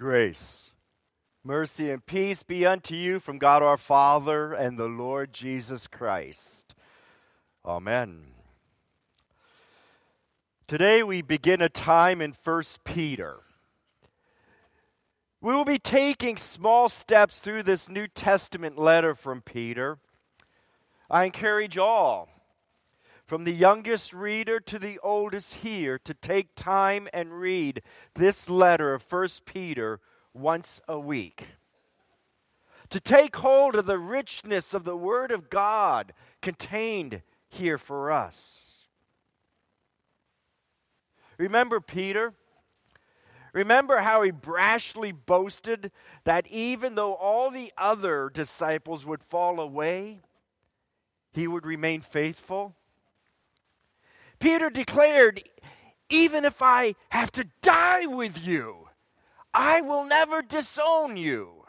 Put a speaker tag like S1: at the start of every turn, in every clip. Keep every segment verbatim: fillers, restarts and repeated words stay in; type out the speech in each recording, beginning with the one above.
S1: Grace, mercy, and peace be unto you from God our Father and the Lord Jesus Christ. Amen. Today we begin a time in First Peter. We will be taking small steps through this New Testament letter from Peter. I encourage all, from the youngest reader to the oldest here, to take time and read this letter of First Peter once a week. To take hold of the richness of the Word of God contained here for us. Remember Peter? Remember how he brashly boasted that even though all the other disciples would fall away, he would remain faithful? Peter declared, even if I have to die with you, I will never disown you.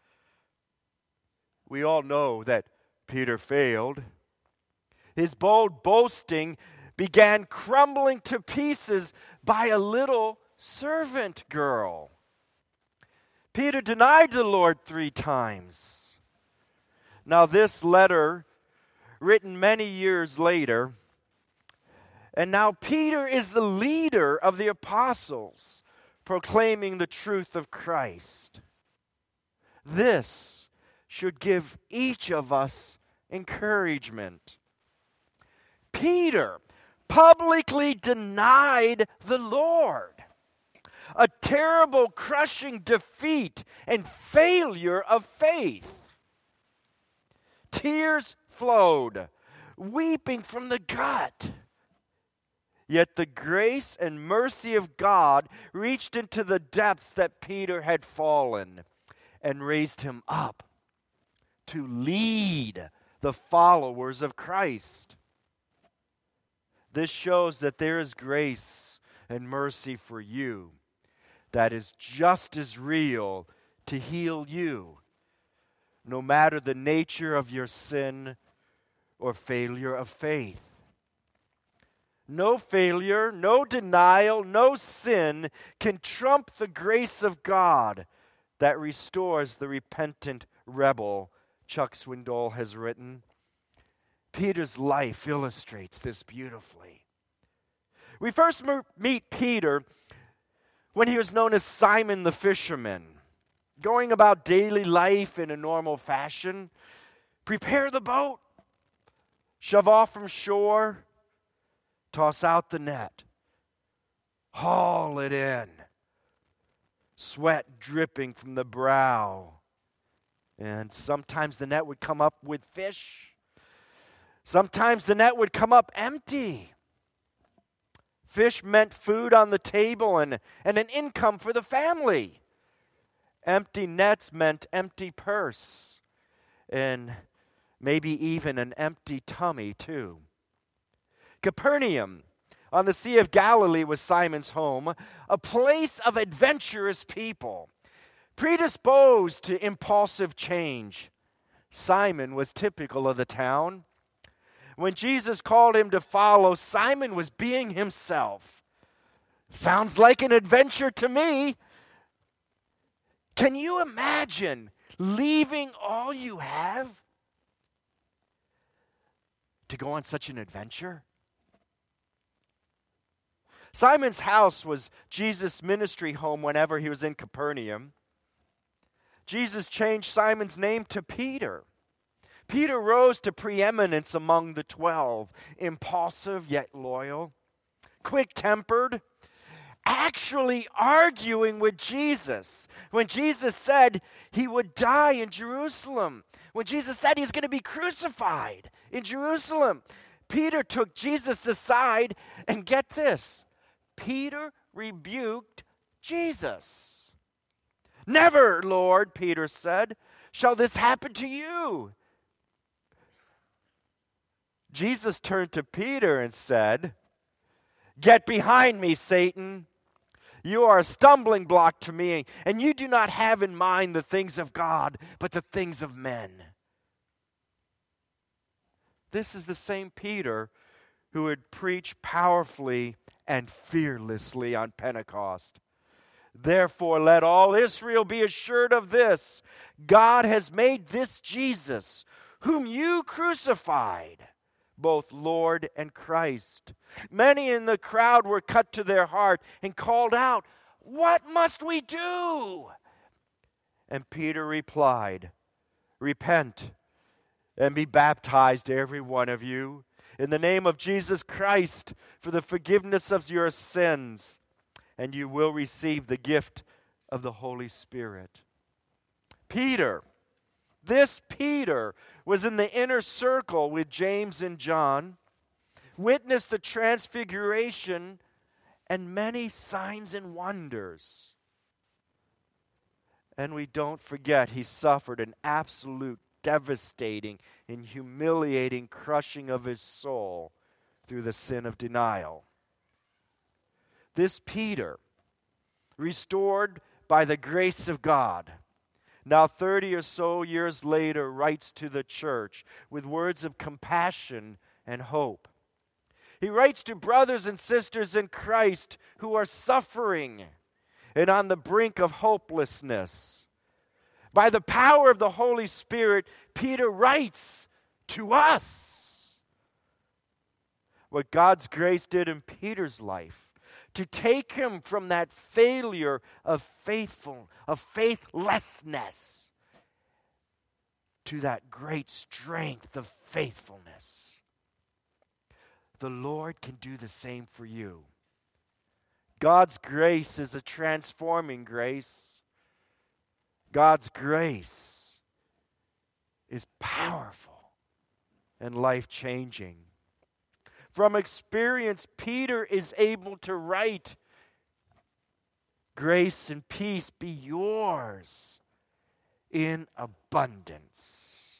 S1: We all know that Peter failed. His bold boasting began crumbling to pieces by a little servant girl. Peter denied the Lord three times. Now this letter, written many years later, and now Peter is the leader of the apostles, proclaiming the truth of Christ. This should give each of us encouragement. Peter publicly denied the Lord. A terrible, crushing defeat and failure of faith. Tears flowed, weeping from the gut. Yet the grace and mercy of God reached into the depths that Peter had fallen and raised him up to lead the followers of Christ. This shows that there is grace and mercy for you that is just as real to heal you, no matter the nature of your sin or failure of faith. No failure, no denial, no sin can trump the grace of God that restores the repentant rebel, Chuck Swindoll has written. Peter's life illustrates this beautifully. We first meet Peter when he was known as Simon the fisherman, going about daily life in a normal fashion. Prepare the boat, shove off from shore, toss out the net, haul it in, sweat dripping from the brow. And sometimes the net would come up with fish. Sometimes the net would come up empty. Fish meant food on the table and, and an income for the family. Empty nets meant empty purse and maybe even an empty tummy too. Capernaum on the Sea of Galilee was Simon's home, a place of adventurous people, predisposed to impulsive change. Simon was typical of the town. When Jesus called him to follow, Simon was being himself. Sounds like an adventure to me. Can you imagine leaving all you have to go on such an adventure? Simon's house was Jesus' ministry home whenever he was in Capernaum. Jesus changed Simon's name to Peter. Peter rose to preeminence among the twelve, impulsive yet loyal, quick-tempered, actually arguing with Jesus. When Jesus said he would die in Jerusalem, when Jesus said he's going to be crucified in Jerusalem, Peter took Jesus aside, and get this, Peter rebuked Jesus. "Never, Lord," Peter said, "shall this happen to you." Jesus turned to Peter and said, "Get behind me, Satan. You are a stumbling block to me, and you do not have in mind the things of God, but the things of men." This is the same Peter who would preach powerfully and fearlessly on Pentecost. Therefore, let all Israel be assured of this: God has made this Jesus, whom you crucified, both Lord and Christ. Many in the crowd were cut to their heart and called out, "What must we do?" And Peter replied, "Repent and be baptized, every one of you, in the name of Jesus Christ, for the forgiveness of your sins, and you will receive the gift of the Holy Spirit." Peter, this Peter, was in the inner circle with James and John, witnessed the transfiguration and many signs and wonders. And we don't forget, he suffered an absolute devastating and humiliating crushing of his soul through the sin of denial. This Peter, restored by the grace of God, now thirty or so years later, writes to the church with words of compassion and hope. He writes to brothers and sisters in Christ who are suffering and on the brink of hopelessness. By the power of the Holy Spirit, Peter writes to us what God's grace did in Peter's life, to take him from that failure of faithful, of faithlessness, to that great strength of faithfulness. The Lord can do the same for you. God's grace is a transforming grace. God's grace is powerful and life-changing. From experience, Peter is able to write, "Grace and peace be yours in abundance."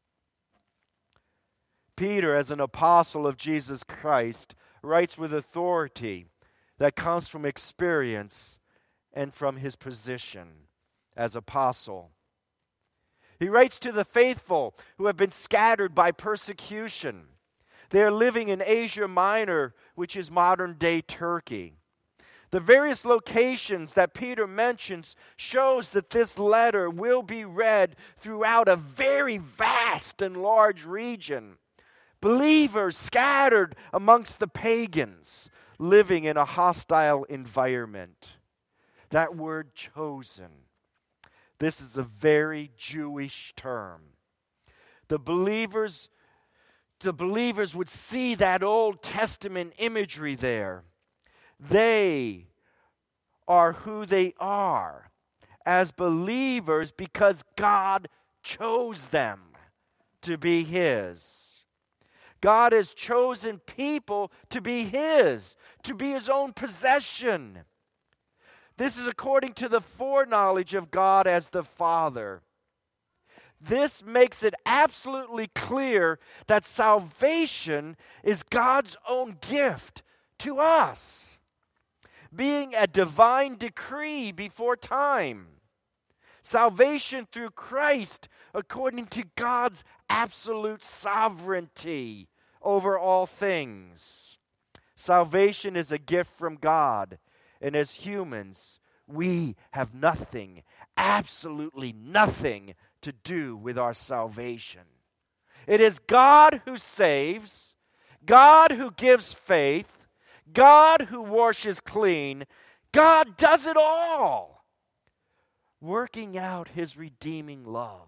S1: Peter, as an apostle of Jesus Christ, writes with authority that comes from experience and from his position as apostle. He writes to the faithful who have been scattered by persecution. They are living in Asia Minor, which is modern-day Turkey. The various locations that Peter mentions shows that this letter will be read throughout a very vast and large region. Believers scattered amongst the pagans, living in a hostile environment. That word "chosen," this is a very Jewish term. The believers The believers would see that Old Testament imagery there. They are who they are as believers because God chose them to be His. God has chosen people to be His, to be His own possession. This is according to the foreknowledge of God as the Father. This makes it absolutely clear that salvation is God's own gift to us, being a divine decree before time. Salvation through Christ according to God's absolute sovereignty over all things. Salvation is a gift from God, and as humans, we have nothing, absolutely nothing to do with our salvation. It is God who saves, God who gives faith, God who washes clean. God does it all, working out His redeeming love.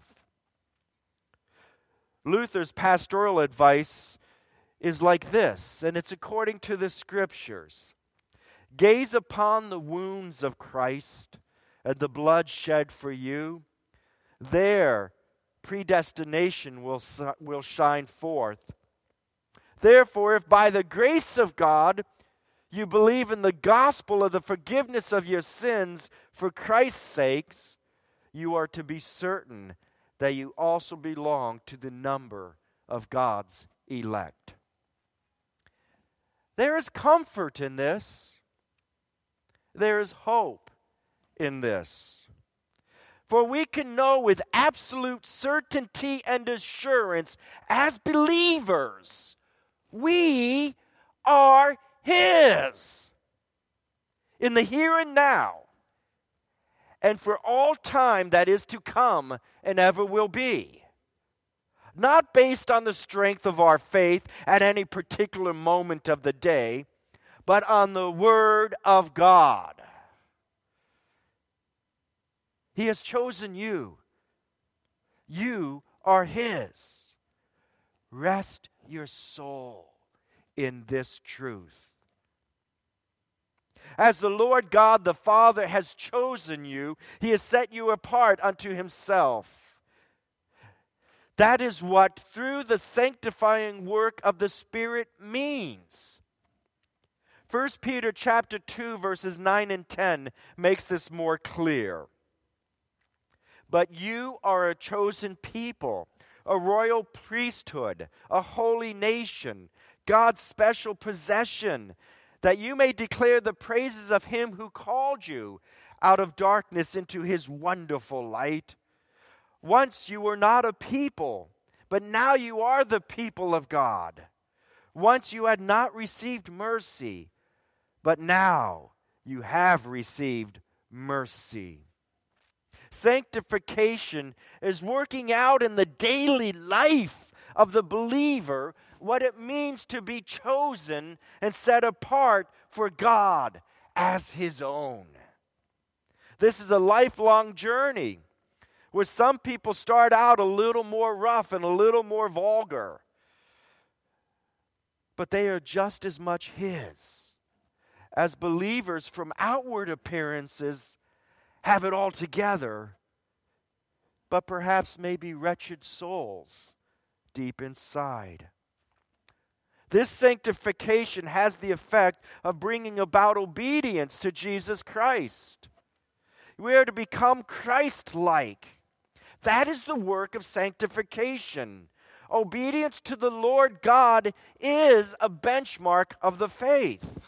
S1: Luther's pastoral advice is like this, and it's according to the Scriptures. Gaze upon the wounds of Christ and the blood shed for you. There, predestination will, will shine forth. Therefore, if by the grace of God you believe in the gospel of the forgiveness of your sins for Christ's sakes, you are to be certain that you also belong to the number of God's elect. There is comfort in this. There is hope in this. For we can know with absolute certainty and assurance, as believers, we are His. In the here and now, and for all time that is to come and ever will be. Not based on the strength of our faith at any particular moment of the day, but on the Word of God. He has chosen you. You are His. Rest your soul in this truth. As the Lord God the Father has chosen you, He has set you apart unto Himself. That is what through the sanctifying work of the Spirit means. First Peter chapter two verses nine and ten makes this more clear. But you are a chosen people, a royal priesthood, a holy nation, God's special possession, that you may declare the praises of Him who called you out of darkness into His wonderful light. Once you were not a people, but now you are the people of God. Once you had not received mercy, but now you have received mercy. Sanctification is working out in the daily life of the believer what it means to be chosen and set apart for God as His own. This is a lifelong journey where some people start out a little more rough and a little more vulgar, but they are just as much His. As believers from outward appearances have it all together, but perhaps maybe wretched souls deep inside. This sanctification has the effect of bringing about obedience to Jesus Christ. We are to become Christ-like. That is the work of sanctification. Obedience to the Lord God is a benchmark of the faith.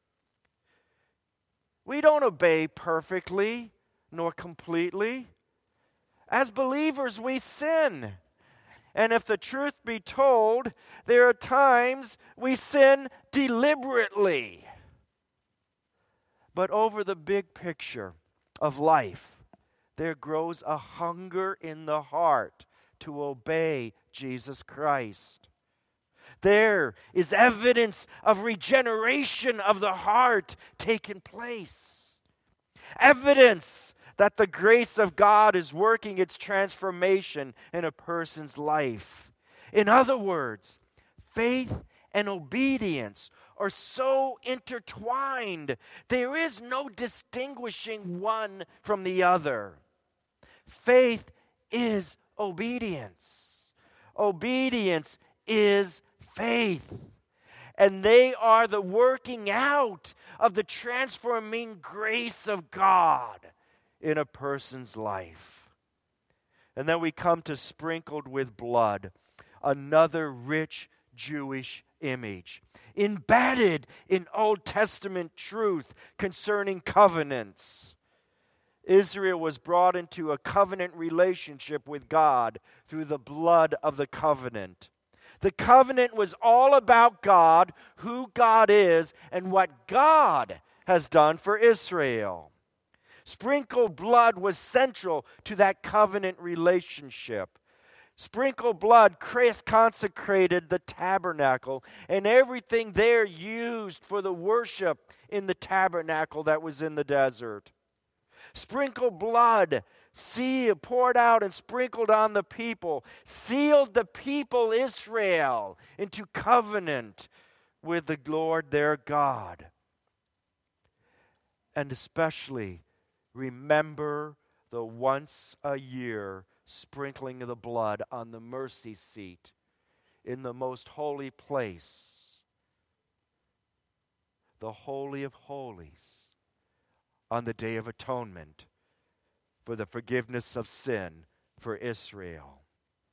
S1: We don't obey perfectly nor completely. As believers, we sin. And if the truth be told, there are times we sin deliberately. But over the big picture of life, there grows a hunger in the heart to obey Jesus Christ. There is evidence of regeneration of the heart taking place. Evidence that the grace of God is working its transformation in a person's life. In other words, faith and obedience are so intertwined, there is no distinguishing one from the other. Faith is obedience. Obedience is faith. And they are the working out of the transforming grace of God in a person's life. And then we come to sprinkled with blood, another rich Jewish image, embedded in Old Testament truth concerning covenants. Israel was brought into a covenant relationship with God through the blood of the covenant. The covenant was all about God, who God is, and what God has done for Israel. Sprinkled blood was central to that covenant relationship. Sprinkled blood consecrated the tabernacle and everything there used for the worship in the tabernacle that was in the desert. Sprinkled blood, see, poured out and sprinkled on the people, sealed the people Israel into covenant with the Lord their God. And especially remember the once a year sprinkling of the blood on the mercy seat in the most holy place, the Holy of Holies, on the Day of Atonement for the forgiveness of sin for Israel.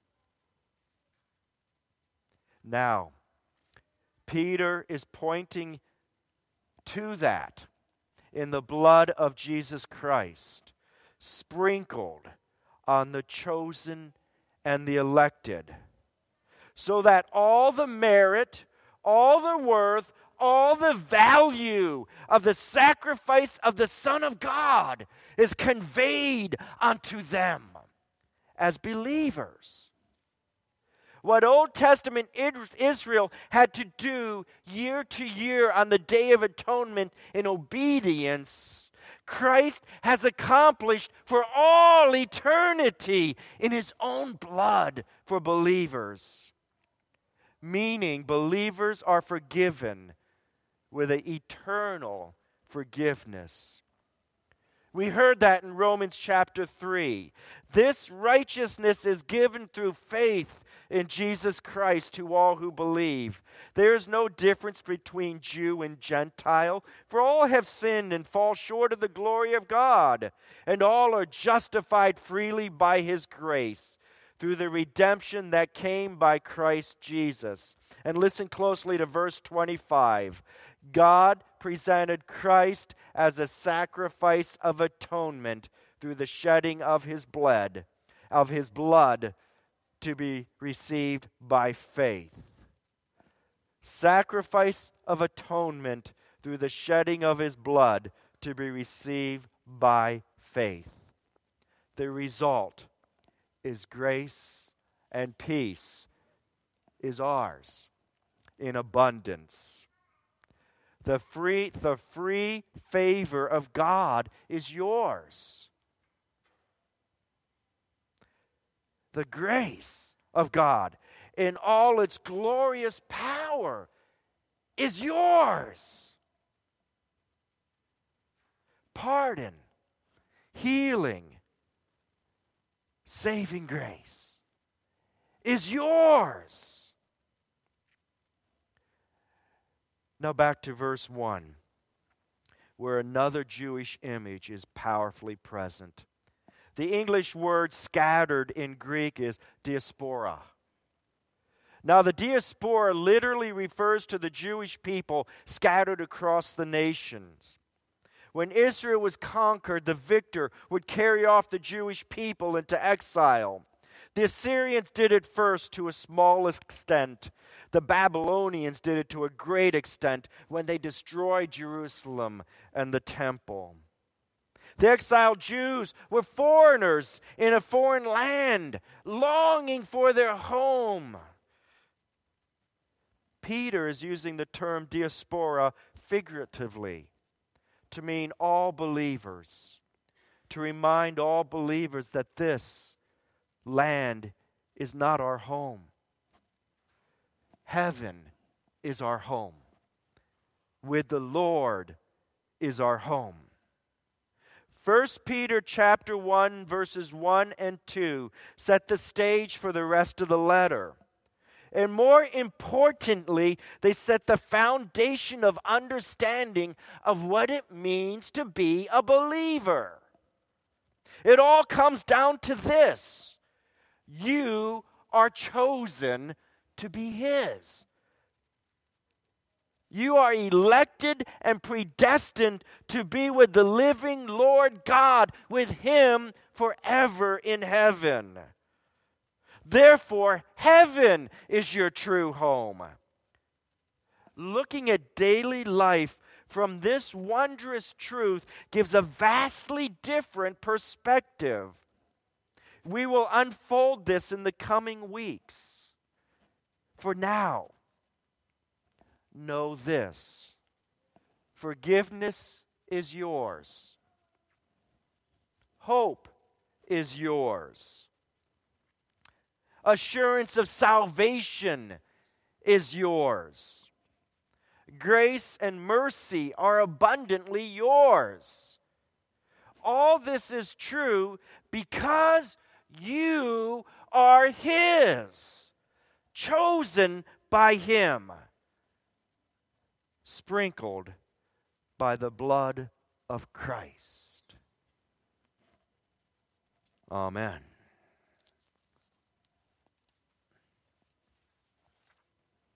S1: Now, Peter is pointing to that in the blood of Jesus Christ, sprinkled on the chosen and the elected, so that all the merit, all the worth, all the value of the sacrifice of the Son of God is conveyed unto them as believers. What Old Testament Israel had to do year to year on the Day of Atonement in obedience, Christ has accomplished for all eternity in his own blood for believers. Meaning, believers are forgiven with an eternal forgiveness. We heard that in Romans chapter three. This righteousness is given through faith in Jesus Christ to all who believe. There is no difference between Jew and Gentile, for all have sinned and fall short of the glory of God, and all are justified freely by his grace through the redemption that came by Christ Jesus. And listen closely to verse twenty-five. God presented Christ as a sacrifice of atonement through the shedding of his blood, of his blood to be received by faith. Sacrifice of atonement through the shedding of his blood to be received by faith. The result is grace and peace is ours in abundance. The free, the free favor of God is yours. The grace of God in all its glorious power is yours. Pardon, healing, saving grace is yours. Now back to verse one, where another Jewish image is powerfully present. The English word scattered in Greek is diaspora. Now the diaspora literally refers to the Jewish people scattered across the nations. When Israel was conquered, the victor would carry off the Jewish people into exile. The Assyrians did it first to a small extent. The Babylonians did it to a great extent when they destroyed Jerusalem and the temple. The exiled Jews were foreigners in a foreign land, longing for their home. Peter is using the term diaspora figuratively to mean all believers, to remind all believers that this land is not our home. Heaven is our home. With the Lord is our home. First Peter chapter one verses one and two set the stage for the rest of the letter. And more importantly, they set the foundation of understanding of what it means to be a believer. It all comes down to this: you are chosen to be his. You are elected and predestined to be with the living Lord God, with him forever in heaven. Therefore, heaven is your true home. Looking at daily life from this wondrous truth gives a vastly different perspective. We will unfold this in the coming weeks. For now, know this: forgiveness is yours. Hope is yours. Assurance of salvation is yours. Grace and mercy are abundantly yours. All this is true because you are his, chosen by him, sprinkled by the blood of Christ. Amen.